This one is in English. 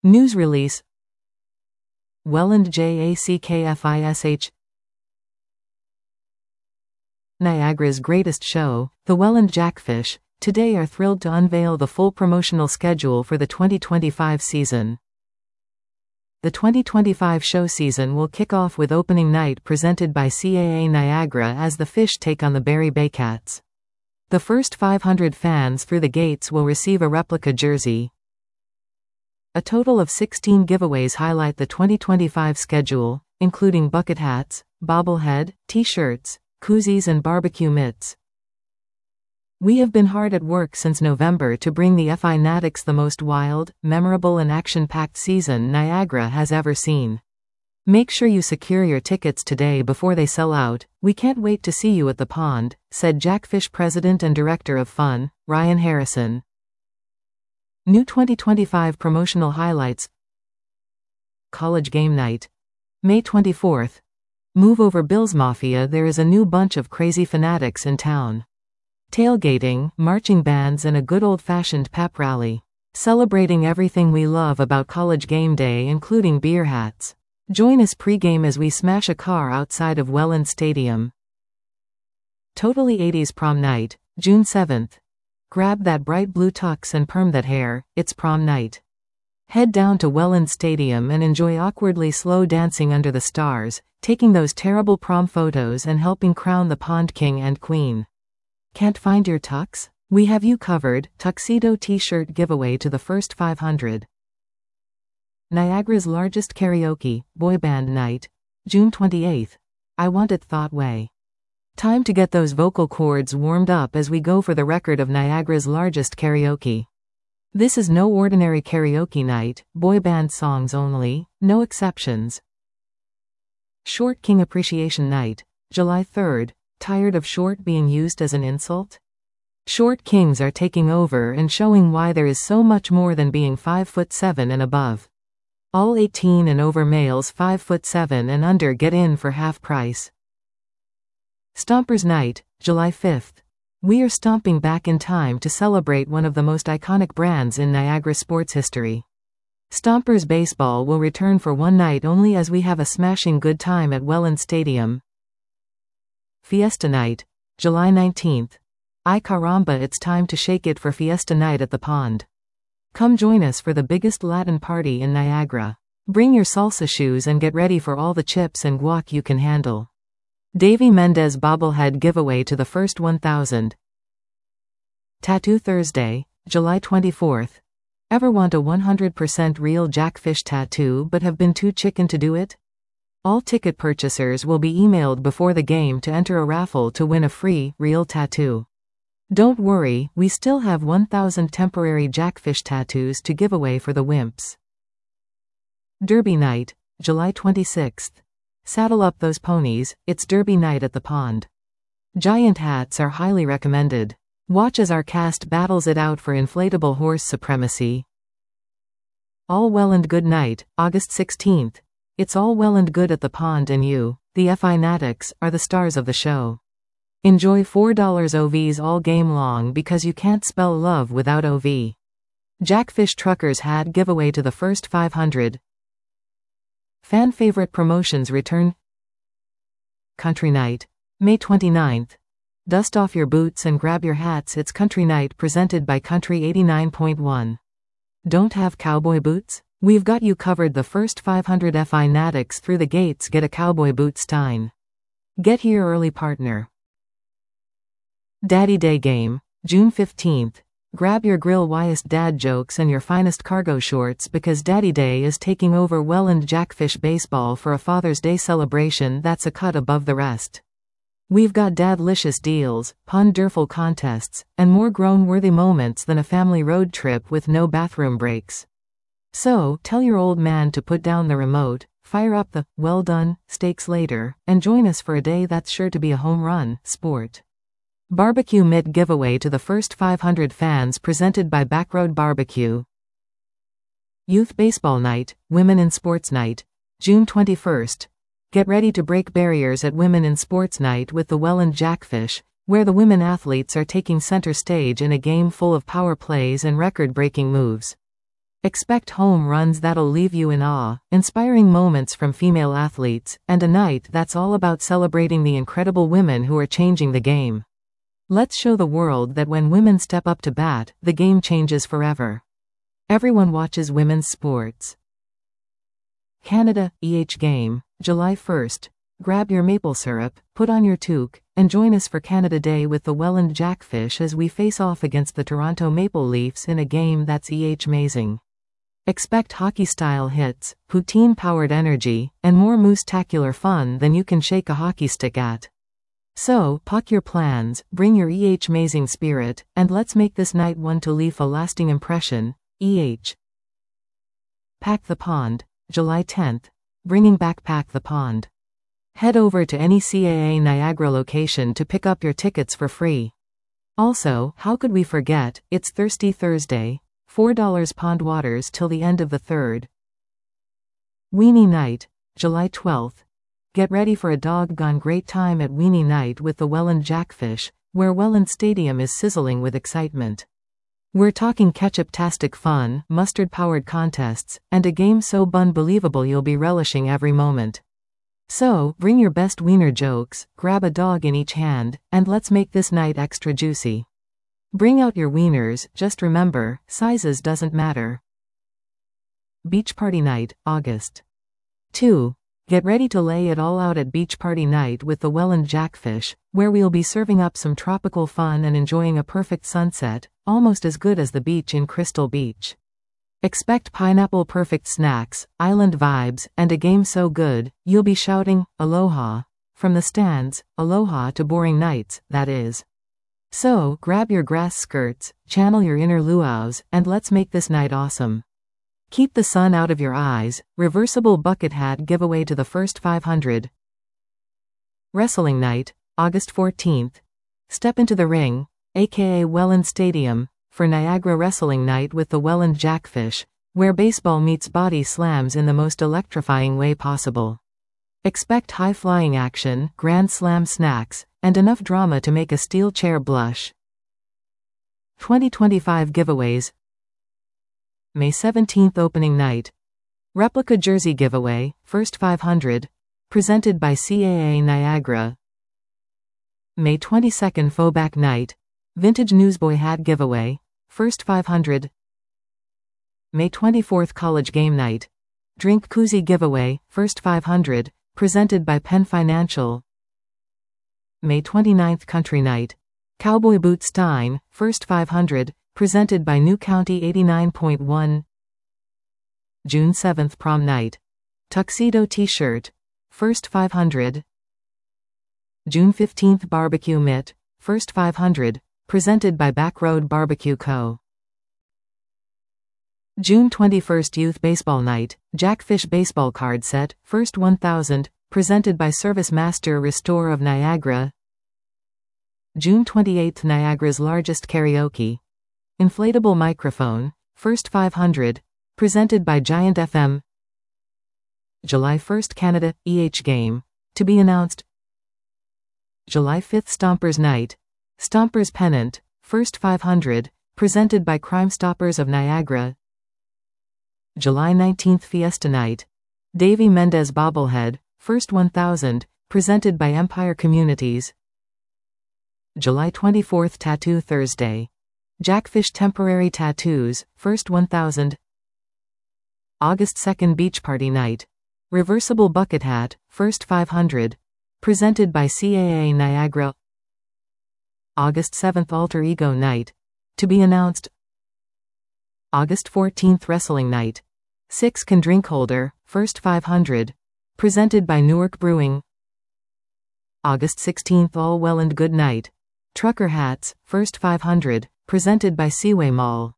News release. Welland JACKFISH. Niagara's greatest show, the Welland Jackfish, today are thrilled to unveil the full promotional schedule for the 2025 season. The 2025 show season will kick off with opening night presented by CAA Niagara as the Fish take on the Barrie Baycats. The first 500 fans through the gates will receive a replica jersey. A total of 16 giveaways highlight the 2025 schedule, including bucket hats, bobblehead, t-shirts, koozies and barbecue mitts. We have been hard at work since November to bring the FI Natics the most wild, memorable and action-packed season Niagara has ever seen. Make sure you secure your tickets today before they sell out. We can't wait to see you at the pond, said Jackfish President and Director of Fun, Ryan Harrison. New 2025 promotional highlights. College Game Night. May 24th. Move over Bills Mafia. There is a new bunch of crazy fanatics in town. Tailgating, marching bands and a good old-fashioned pep rally. Celebrating everything we love about college game day including beer hats. Join us pre-game as we smash a car outside of Welland Stadium. Totally 80s Prom Night, June 7th. Grab that bright blue tux and perm that hair, it's prom night. Head down to Welland Stadium and enjoy awkwardly slow dancing under the stars, taking those terrible prom photos and helping crown the Pond King and Queen. Can't find your tux? We have you covered. Tuxedo t-shirt giveaway to the first 500. Niagara's largest karaoke, boy band night, June 28th. I Want It That Way. Time to get those vocal cords warmed up as we go for the record of Niagara's largest karaoke. This is no ordinary karaoke night, boy band songs only, no exceptions. Short King Appreciation Night, July 3rd. Tired of short being used as an insult? Short kings are taking over and showing why there is so much more than being 5'7" and above. All 18 and over males 5'7" and under get in for half price. Stompers Night, July 5th. We are stomping back in time to celebrate one of the most iconic brands in Niagara sports history. Stompers Baseball will return for one night only as we have a smashing good time at Welland Stadium. Fiesta Night, July 19th. Ay caramba, it's time to shake it for Fiesta Night at the pond. Come join us for the biggest Latin party in Niagara. Bring your salsa shoes and get ready for all the chips and guac you can handle. Davy Mendez bobblehead giveaway to the first 1,000. Tattoo Thursday, July 24th. Ever want a 100% real Jackfish tattoo but have been too chicken to do it? All ticket purchasers will be emailed before the game to enter a raffle to win a free, real tattoo. Don't worry, we still have 1,000 temporary Jackfish tattoos to give away for the wimps. Derby Night, July 26th. Saddle up those ponies, it's Derby Night at the pond. Giant hats are highly recommended. Watch as our cast battles it out for inflatable horse supremacy. All Well and Good Night, August 16th. It's all well and good at the pond and you, the FI Natics, are the stars of the show. Enjoy $4 OVs all game long because you can't spell love without OV. Jackfish Truckers hat giveaway to the first 500. Fan favorite promotions return. Country Night, May 29th. Dust off your boots and grab your hats. It's Country Night presented by Country 89.1. Don't have cowboy boots? We've got you covered. The first 500 FI Natics through the gates get a cowboy boot stein. Get here early, partner. Daddy Day Game, June 15th. Grab your grill-wiest dad jokes and your finest cargo shorts because Daddy Day is taking over Welland Jackfish Baseball for a Father's Day celebration that's a cut above the rest. We've got dadlicious deals, pun-derful contests, and more grown-worthy moments than a family road trip with no bathroom breaks. So, tell your old man to put down the remote, fire up the well done steaks later, and join us for a day that's sure to be a home run sport. Barbecue mitt giveaway to the first 500 fans presented by Backroad Barbecue. Youth Baseball Night, Women in Sports Night, June 21st. Get ready to break barriers at Women in Sports Night with the Welland Jackfish, where the women athletes are taking center stage in a game full of power plays and record-breaking moves. Expect home runs that'll leave you in awe, inspiring moments from female athletes, and a night that's all about celebrating the incredible women who are changing the game. Let's show the world that when women step up to bat, the game changes forever. Everyone watches women's sports. Canada Game, July 1st. Grab your maple syrup, put on your toque, and join us for Canada Day with the Welland Jackfish as we face off against the Toronto Maple Leafs in a game that's amazing. Expect hockey-style hits, poutine-powered energy, and more moose-tacular fun than you can shake a hockey stick at. So, pack your plans, bring your amazing spirit, and let's make this night one to leave a lasting impression. Pack the Pond, July 10th. Bringing back Pack the Pond. Head over to any CAA Niagara location to pick up your tickets for free. Also, how could we forget, it's Thirsty Thursday, $4 pond waters till the end of the 3rd. Weenie Night, July 12th. Get ready for a doggone great time at Weenie Night with the Welland Jackfish, where Welland Stadium is sizzling with excitement. We're talking ketchup-tastic fun, mustard-powered contests, and a game so bun-believable you'll be relishing every moment. So, bring your best wiener jokes, grab a dog in each hand, and let's make this night extra juicy. Bring out your wieners, just remember, sizes doesn't matter. Beach Party Night, August 2. Get ready to lay it all out at Beach Party Night with the Welland Jackfish, where we'll be serving up some tropical fun and enjoying a perfect sunset, almost as good as the beach in Crystal Beach. Expect pineapple-perfect snacks, island vibes, and a game so good, you'll be shouting, "Aloha!" from the stands, aloha to boring nights, that is. So, grab your grass skirts, channel your inner luau's, and let's make this night awesome. Keep the sun out of your eyes, reversible bucket hat giveaway to the first 500. Wrestling Night, August 14th. Step into the ring, aka Welland Stadium, for Niagara Wrestling Night with the Welland Jackfish, where baseball meets body slams in the most electrifying way possible. Expect high-flying action, grand slam snacks, and enough drama to make a steel chair blush. 2025 giveaways. May 17th Opening Night. Replica Jersey Giveaway, First 500, presented by CAA Niagara. May 22nd Throwback Night. Vintage Newsboy Hat Giveaway, First 500. May 24th College Game Night. Drink Koozie Giveaway, First 500, presented by Penn Financial. May 29th Country Night. Cowboy Boot Stein, First 500, presented by New County 89.1. June 7th Prom Night. Tuxedo T-shirt, First 500. June 15th Barbecue Mitt, First 500, presented by Backroad Barbecue Co. June 21st Youth Baseball Night, Jackfish Baseball Card Set, First 1000, presented by Service Master Restore of Niagara. June 28th Niagara's largest karaoke. Inflatable microphone, First 500, presented by Giant FM. July 1st Canada Game, to be announced. July 5th Stompers Night. Stompers Pennant, First 500, presented by Crime Stoppers of Niagara. July 19th Fiesta Night. Davy Mendez Bobblehead, First 1000, presented by Empire Communities. July 24th Tattoo Thursday. Jackfish Temporary Tattoos, First 1000. August 2nd Beach Party Night. Reversible Bucket Hat, First 500, presented by CAA Niagara. August 7th Alter Ego Night, to be announced. August 14th Wrestling Night. 6 can drink holder, First 500, presented by Newark Brewing. August 16th All Well and Good Night. Trucker Hats, First 500, presented by Seaway Mall.